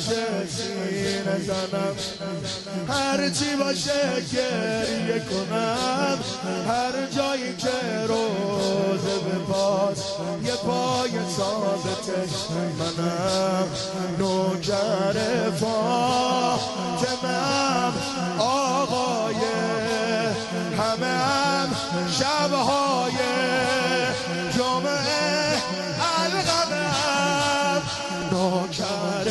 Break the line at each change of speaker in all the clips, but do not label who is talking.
باشه سینه زنم، هرچی باشه گریه کنم، هر جایی که روزه به پاس یه پای ثابتش منم، نوکر فاطمه‌ام، آقای همه هم شبهای جمعه القمم، نوکر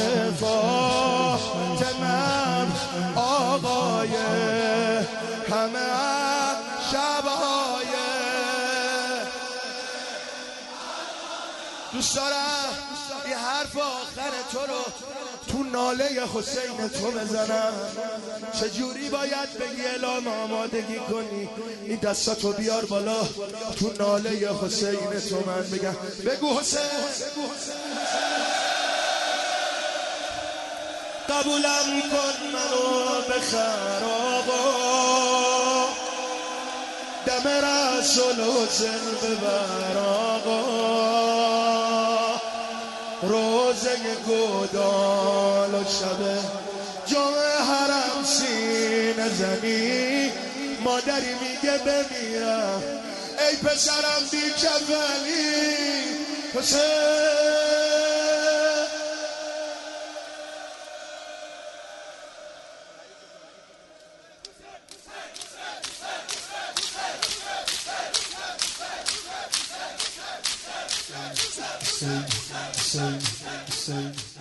فاطمه‌ام، آقای همه هم شبهای. دوست دارم یه حرف آخر تو رو تو ناله حسین تو بزنم. چجوری باید بگی اعلام آمادگی کنی؟ این دستاتو بیار بالا، تو ناله حسین تو من بگم بگو حسین قبولم کن منو بخر آقا، دم رسول حسین ببر آقا، روزه گودال و شب جمعه حرم سینه زنی، مادری میگه بمیرم ای پسرم بی کفنی. حسین